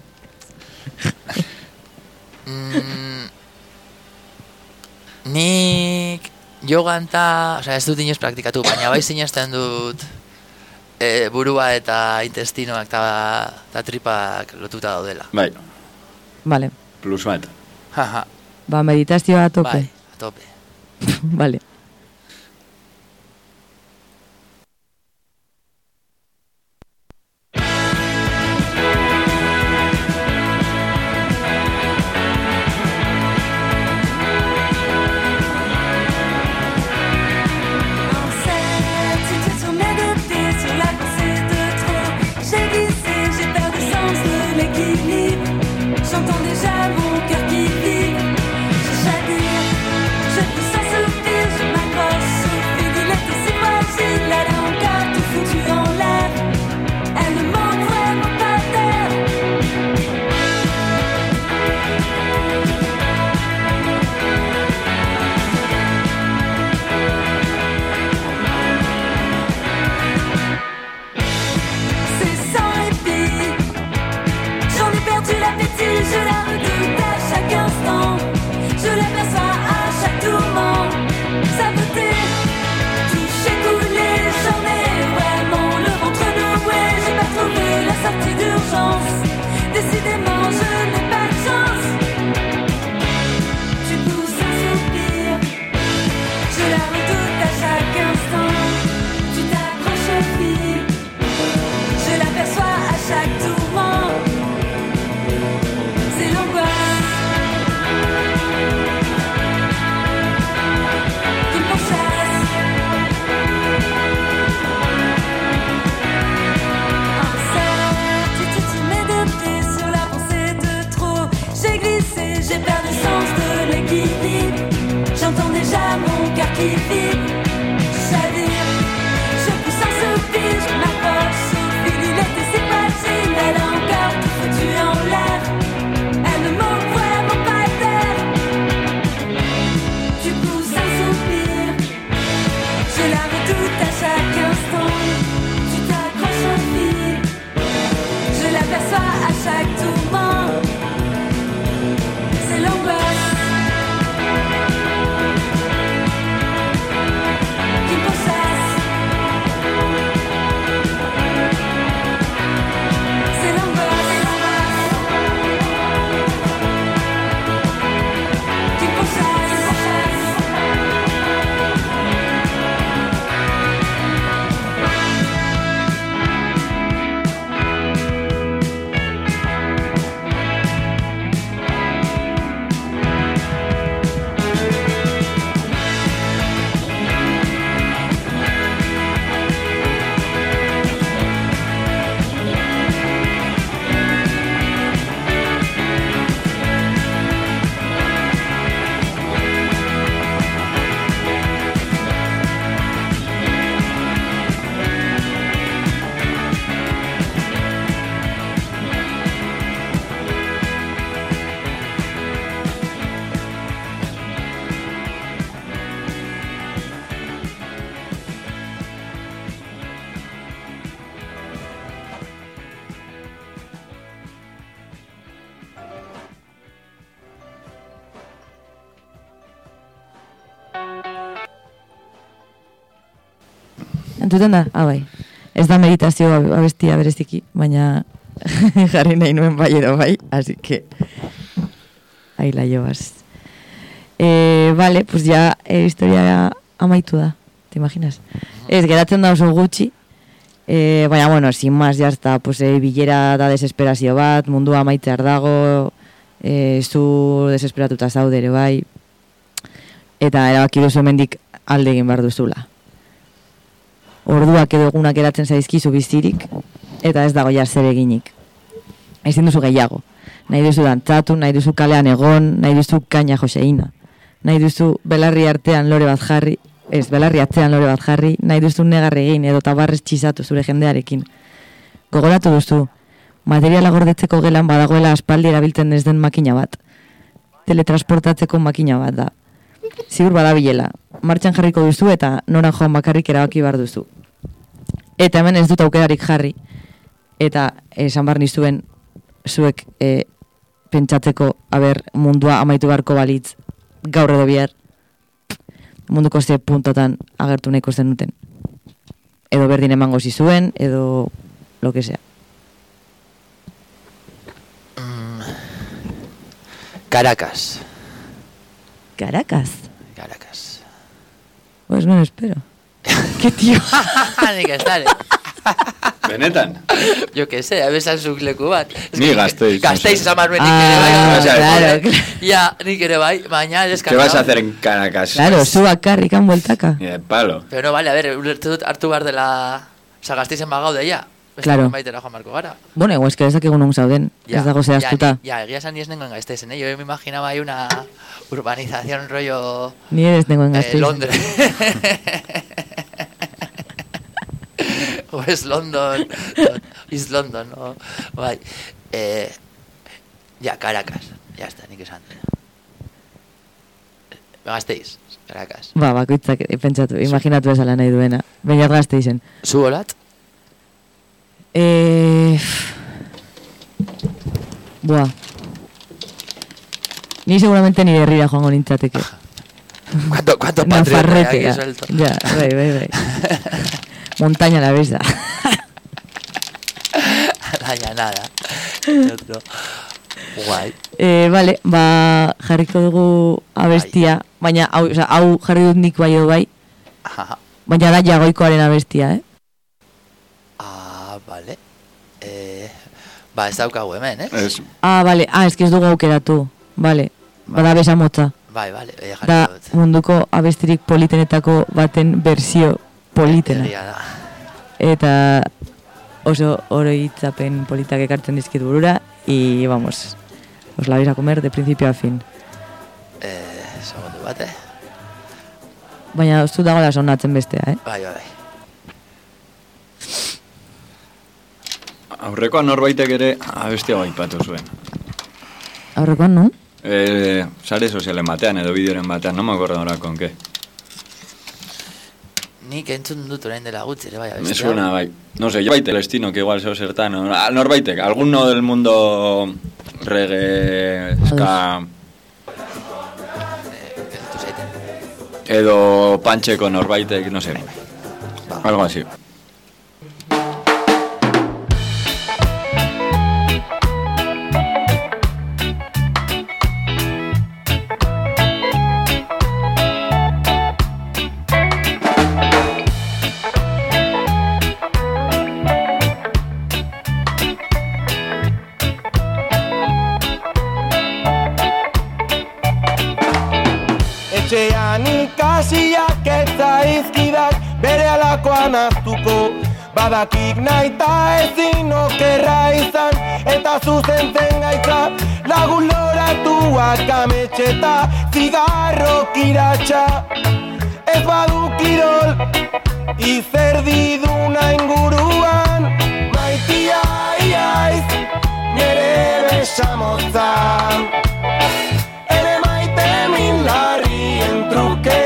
Mm, nik jogan eta, osea, ez dut inoz praktikatu, baina bai sinesten dut e, burua eta intestinoak eta tripak lotuta daudela. Bai. Vale. Plus bat. Haha. Ba, meditazioa a tope. Bai, a tope. Vale. J'entends déjà mon cœur qui vibre. Je chavire, je pousse un soupir, je m'accroche au fil. Il était si fragile, elle a encore tout foutu en l'air. Elle ne manque vraiment pas d'air. C'est sans répit. J'en ai perdu l'appétit, je la redoute à chaque instant. Je l'aperçois à chaque tourment. Sa beauté touche et couler, j'en ai vraiment le ventre noué. J'ai pas trouvé la sortie d'urgence. Décidément, je n'ai pas de chance. Tu pousses un soupir, je la redoute à chaque instant. Tu t'approches au fil, je l'aperçois à chaque tourment. C'est long qui vit. Chavire, je pousse un soupir, je m'approche au fil, il était si fragile, elle a encore tout foutu en l'air. Elle ne manque vraiment pas d'air. Tu pousses un soupir, je la redoute à chaque instant. Tu t'accroches au fil, je l'aperçois à chaque tourment. C'est l'angoisse qui me pourchasse. C'est l'angoisse qui me pourchasse. Entzuten da? Ah, bai. Ez da meditazio abestia bereziki, baina jarri nahi nuen bai edo bai, así que ahí la llevas. Eh, vale, pues ya eh, historia amaitu da, te imaginas? Ez, geratzen da oso gutxi, eh, baina, bueno, sin más, ya está, pues eh, bilera da desesperazio bat, mundua amaitzear dago, eh, zu desesperatuta zaude ere bai, eta erabaki duzu hemendik alde egin behar duzula. Orduak edo egunak eratzen zaizkizu bizirik, eta ez dago jar zer eginik. Ezin duzu gehiago. Nahi duzu dantzatu, nahi duzu kalean egon, nahi duzu kaina joseina. Nahi duzu belarri artean lore bat jarri, ez, belarri atzean lore bat jarri, nahi duzu negarre egin edo tabarrez txizatu zure jendearekin. Gogoratu duzu, materiala gordetzeko gelan badagoela aspaldi erabiltzen ez den makina bat. Teletransportatzeko makina bat da. Ziur badabilela, martxan jarriko duzu eta noran joan bakarrik erabaki behar duzu. Eta hemen ez dut aukerarik jarri, eta esan behar nizuen zuek e, pentsatzeko, aber, mundua amaitu beharko balitz, gaur edo bihar, munduko ze puntotan agertu nahiko zenuten. Edo berdin emango zizuen, edo lo que sea. Mm. Caracas. Caracas. Caracas. Pues no lo espero. ¿Qué tío? Ni que estar, eh? Benetan? Jo que sé, abesan zuk leku bat. Ni Gasteiz. Gasteiz esan barmen nik Ah, ere bai. claro, claro. Ya, nik ere bai, baina ¿Qué descartado. vas a hacer en Caracas? Claro, zu bakarrik han bueltaka. Ni de palo. Pero no, vale, a ver, ulertu dut hartu behar dela... Osa, Gasteizen bagaude ya. Claro. Baitera joan marko gara. Bueno, igual es que ezakegun un zauden, Ya, ez dago zehaztuta. Ya, ya, egia esan ni ez nengoen Gasteizen, eh? Yo me imaginaba ahí una urbanización rollo... Ni ere ez nengoen Eh, Gasteiz. Londres. West London, East London, no? Bai. Eh, ja, Caracas. Ya está, nik esan. Gasteiz, Caracas. Ba, bakoitzak pentsatu, imaginatu ezala nahi duena. Baina Gasteizen. Zu holat? Eh... Buah. Ni seguramente ni herrira joango nintzateke. ¿Cuánto, cuánto patriota hay aquí Nafarretera. suelto? Ja, bai, bai, bai. Montaña la besa. La llanada. El otro. Guai. Eh, vale, ba, jarriko dugu abestia, baina hau, oza, hau jarri dut nik bai edo bai, Aha. baina da Jagoikoaren abestia, eh? Ah, vale. Eh, ba, ez daukagu hemen, eh? Es, Ah, vale, ah, eski ez dugu aukeratu, vale, bada besa motza. Bai, vale, eh, jarri Da dut. munduko abestirik politenetako baten berzio politena. Egia da. Eta oso oroitzapen politak ekartzen dizkit burura, y vamos, os la vais a comer de principio a fin. Eh, segundu bat, eh? Baina ez du dagoela sonatzen bestea, eh? Bai, bai. Aurrekoan norbaitek ere abestia baipatu zuen. Aurrekoan, non? Eh, sare sozialen batean edo bideoren batean, no me acuerdo ahora con qué. Nik entzun dut orain dela gutxi ere, bai, Me abestia. suena, bai. No sé, baite el destino, que igual zeo zertan. Ah, norbaitek, alguno del mundo reggae, ska, Gelditu zaiten. edo pantxeko norbaitek, no sé. Algo así. Etxean ikasiak ez zaizkidak bere alakoan aztuko. Badakik naita ezin okerra izan eta zuzentzen gaitza. Lagun loratuak ametxeta zigarro kiratxa. Ez badu kirol izerdiduna inguruan. Maitia iaiz nere besamotza. Ere maite min larrien truke.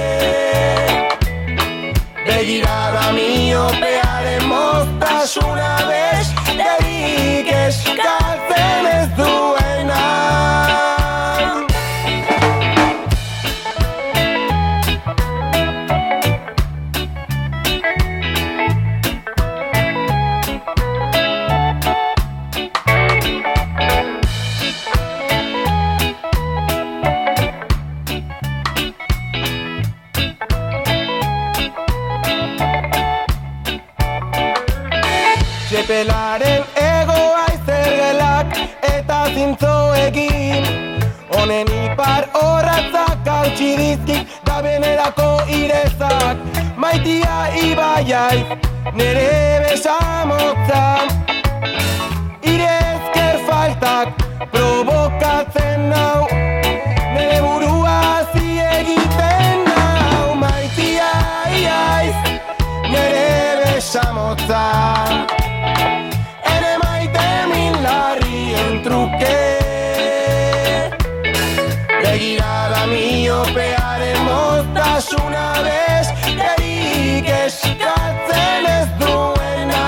Begirada miopearen moztasuna besterik eskatzen ez duena. Txepelaren egoa izergelak eta zintzoekin. Honen ipar horratzak hautsi dizkik da benerako irezak. Maitia ibaiaiz nere besamotza. Ire ezker faltak provokatzen nau. Nere burua zi egiten nau. Maitia iaiz nere besamotza. Ere maite min larrien truke. Begirada miopearen moztasuna besterik eskatzen ez duena.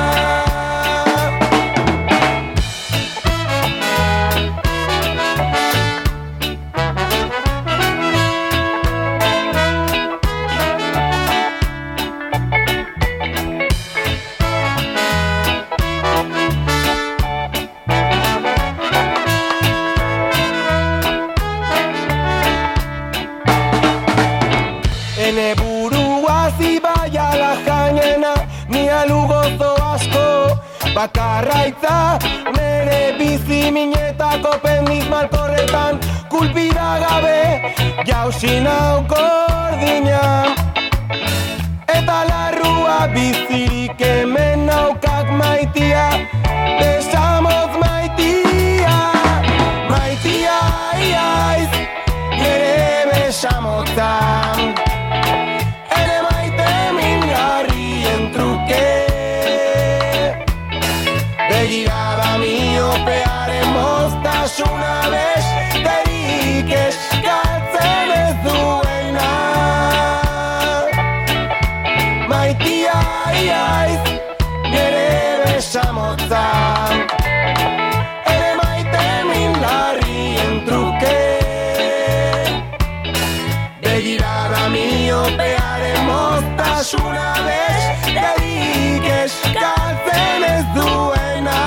Ene burua zibaiala jainena, ni alugozo asko. Bakarraitza nere bizi minetako pendiz malkorretan. Kulpira gabe jausi nau gordina. Eta larrua bizirik hemen naukak maitia. Besamoz maitia. Maitia iaiz nere besamotan. Ere maite min larrien truke. Begirada miopearen moztasuna besterik eskatzen ez duena. Maitia iaiz nere besamotza. Ere maite min larrien truke. Begirada miopearen moztasuna besterik eskatzen ez duena.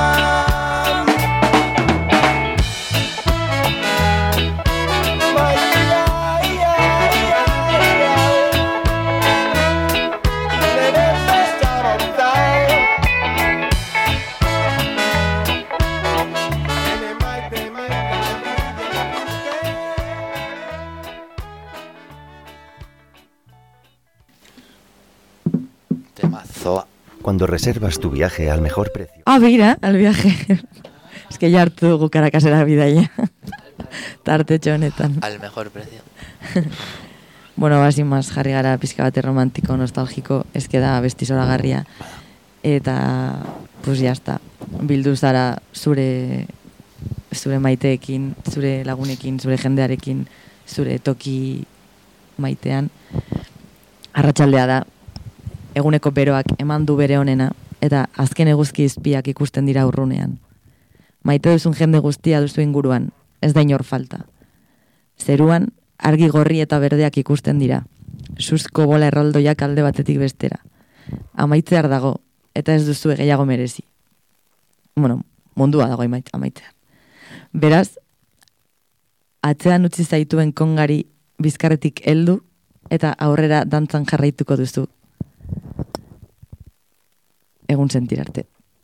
Maitia iaiz nere besamotza. Ere maite min larrien truke. Temazoa. Cuando reservas tu viaje al mejor precio. Ah, begira, al viaje. Es que ya hartu dugu Karakasera bidaia. Tartetxo honetan. Al mejor precio. Bueno, ba, sin más, jarri gara pizka bate romantiko, nostalgiko, eske da besti zoragarria. Eta, pues ya está. Bildu zara zure zure maiteekin, zure lagunekin, zure jendearekin, zure toki maitean. Arratsaldea da, eguneko beroak eman du bere onena, eta azken eguzki izpiak ikusten dira urrunean. Maite duzun jende guztia duzu inguruan, ez da inor falta. Zeruan, argi gorri eta berdeak ikusten dira. Suzko bola erraldoiak alde batetik bestera. Amaitzear dago, eta ez duzu gehiago merezi. Bueno, mundua dago amaitzear. Beraz, atzean utzi zaituen kongari bizkarretik heldu, eta aurrera dantzan jarraituko duzu. Egun sentirarte.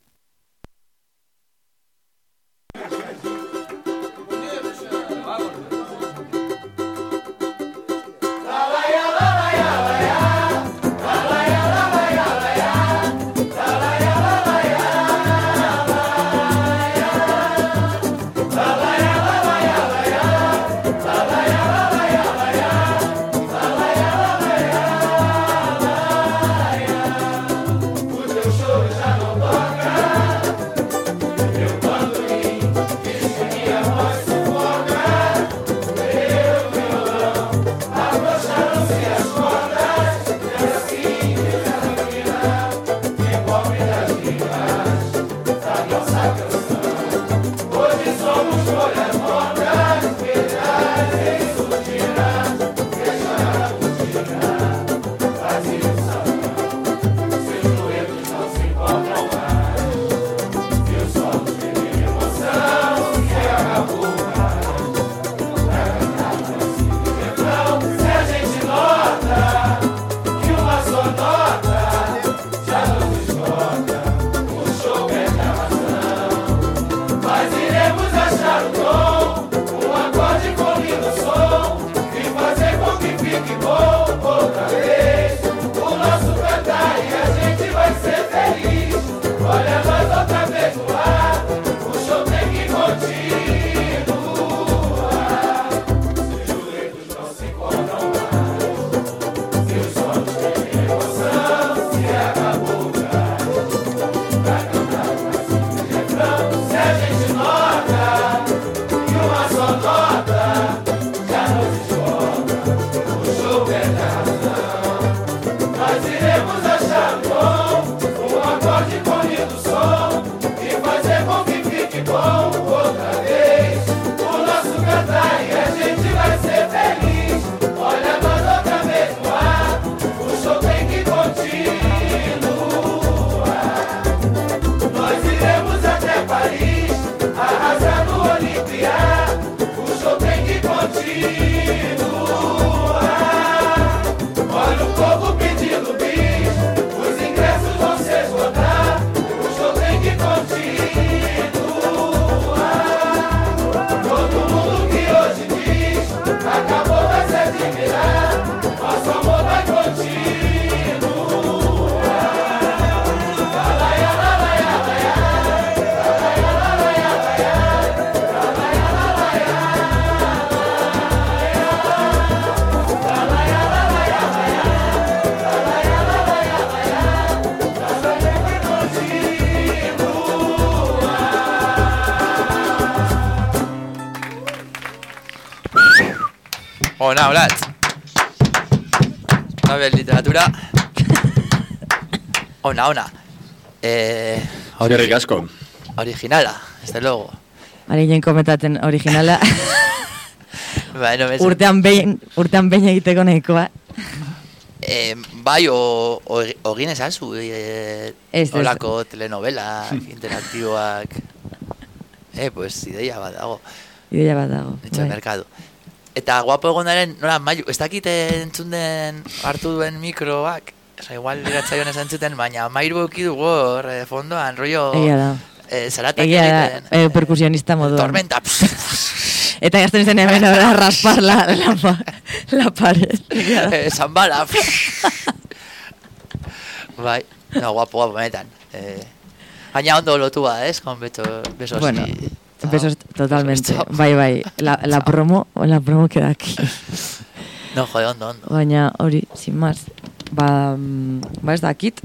Ona, hola. Nobel literatura. Ona, ona. Eh, Eskerrik asko. Originala, desde luego. Arinen komentatzen originala. Bueno, mes... urtean behin, urtean behin egiteko nahikoa. Eh, bai, o, o, ogin esazu, eh, ez, olako telenovela, interaktiboak. Eh, pues, ideia bat dago. Ideia bat dago. Etxe bai. Merkado. Eta guapo egonaren, nola, maiu, ez dakite entzun den hartu duen mikroak, oza, igual iratzaion esan zuten, baina mairu eki dugu hor, eh, fondoan, rollo... Egia da. Eh, zaratak Egia egiten. da, eh, perkusionista moduan. Tormenta. Eta gazten zen hemen ahora raspar la, la, la pared. eh, Zambala. Bai, no, guapo, guapo, metan. Eh, baina ondo lotua, ez, con beso, besos bueno. y... Besos totalmente. Bai, bai. La, la promo, la promo queda aquí. No, jode, ondo, ondo. Baina hori, sin más. Ba, mm, ba ez dakit.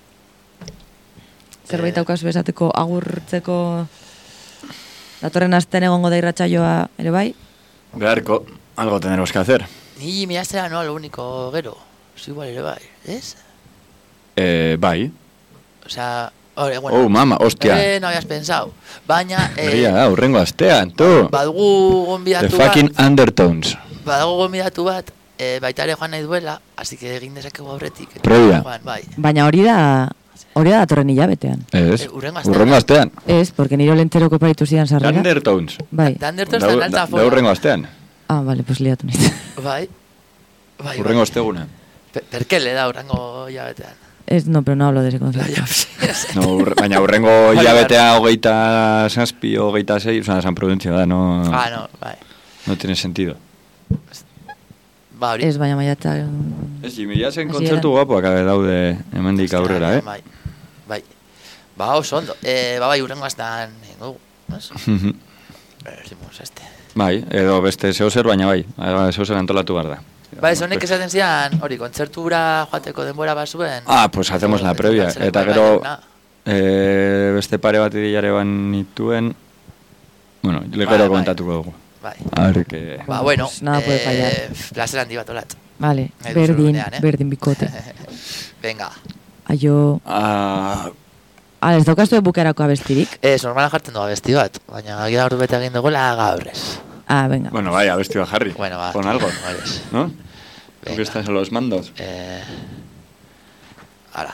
Zerbait Eh. daukazu esateko agurtzeko datorren astean egongo da irratsaioa ere bai? Beharko, algo tenemos que hacer. Ni mirastera no, lo único, gero. Zu igual ere bai, ez? Eh, bai. O sea, ore, bueno. Oh, mama, hostia. Eh, no habías pensado. Baina, eh, Berria da, urrengo astean, tu. badugu The gonbidatu bat. fucking undertones. Badago gonbidatu bat, eh, baita ere joan nahi duela, así que egin dezakegu aurretik. Eta Previa. Joan, bai. Baina hori da hori da datorren hilabetean. Ez, Eh, urrengo astean. urrengo astean. Ez, porque nire olentzeroko paritu zidan sarrera. Undertones. Bai. Dandertos Da, eta da, nantza da fora. urrengo astean. Ah, vale, pues liatu niz. Bai. Bai, Urrengo bai. osteguna. Per- Perkele da urrengo hilabetean. Ez, no, pero no hablo de ese Ja, concepto. ja, sí, No, urre, baina urrengo Bai, hilabetea hogeita zazpi, hogeita sei, o sea, San Prudentzio da, no, Ah, no, bai. no tiene sentido. Ba, hori. Ez, baina maiatza... Ez, Jimmy Jassen Hasieran. kontzertu guapoak daude hemendik aurrera, eh? Bai. Bai. Ba, oso ondo. Eh, ba, bai, urrengo astean ingo, ez? Mhm. Decimos este. Bai, edo beste zeo zer, baina bai, zeo zer antolatu behar da. Ba, ez honek esaten zian, hori, kontzertura joateko denbora bazuen. Ah, pues hacemos la previa. Eta gero, eh, beste pare bat idilare ban nituen, bueno, le Bai, gero bai. komentatuko dugu. Bai. A ver, que... Ba, bueno, Pues nada puede fallar. eh, plazer handi bat olat. Vale, Nahi duzu berdin, gunean, eh? berdin bikote. Venga. Aio... Ah, Ah, ez daukazu bukerako abestirik? Ez, normala jartzen dugu abesti bat, baina agia gaur bete egin dugula gaur ez. Ah, venga. bueno, vaya, abesti bat jarri. Bueno, ba. Pon algo, Vales. ¿no? Tú Venga. que estás en los mandos. Eh... Ara.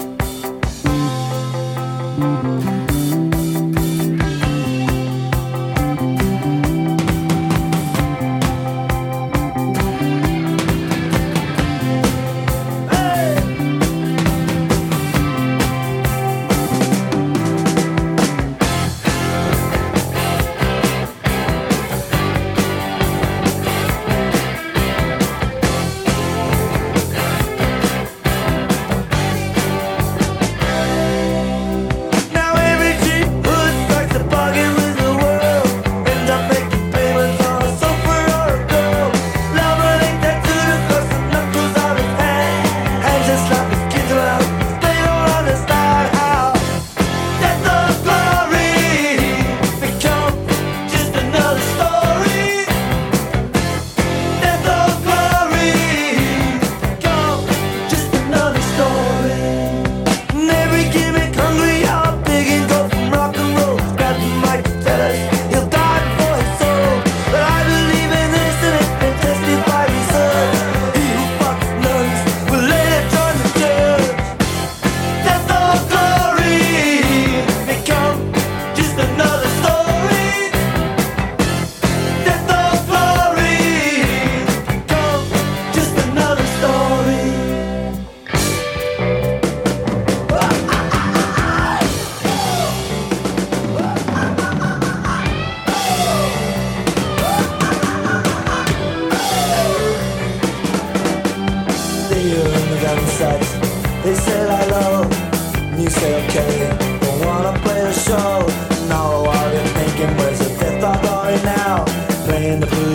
Now every cheap hood strikes a bargain with the world. Ends up making payments on a sofa or a girl. Lover ain't that to the cause the knuckles of his hand. Hands just slap his kids around. They don't understand how death or glory become just another story. Death or glory become just another story. And every gimmick hungry, our big and go from rock and roll. Grab the mic to tell us he'll die for his soul. But I believe in this and it's been tested by research. He who fucks nuns will later join the church. Death or glory become just another story. Death or glory become just another story. They hear in the gun sights. They say I love, and you say okay. Don't wanna play the show. Now while you're thinking, where's the death or glory now? Playing the blue